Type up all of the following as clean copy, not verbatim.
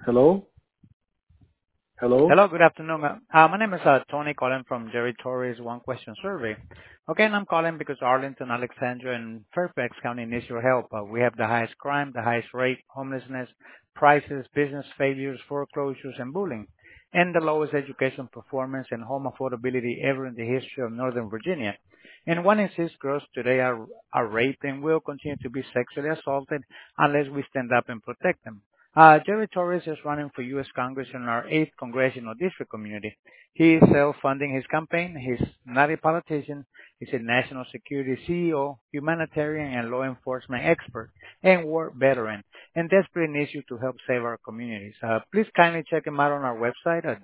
Hello? Hello? Hello, good afternoon. My name is Tony calling from Jerry Torres One Question Survey. Okay, and I'm calling because Arlington, Alexandria, and Fairfax County needs your help. We have the highest crime, the highest rate, homelessness, prices, business failures, foreclosures, and bullying, and the lowest education performance and home affordability ever in the history of Northern Virginia. And 1 in 6 girls today are raped and will continue to be sexually assaulted unless we stand up and protect them. Jerry Torres is running for U.S. Congress in our 8th Congressional District community. He is self-funding his campaign. He's not a politician. He's a national security CEO, humanitarian and law enforcement expert, and war veteran, and desperately needs you to help save our communities. Please kindly check him out on our website at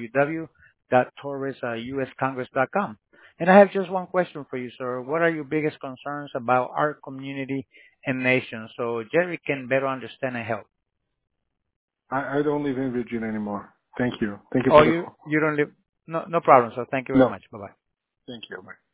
www.torresuscongress.com. And I have just one question for you, sir. What are your biggest concerns about our community and nation so Jerry can better understand and help? I don't live in Virginia anymore. Thank you. Thank you Oh, for the you call. you don't live? No, no problem, sir. Thank you very No. much. Bye-bye. Thank you. Bye.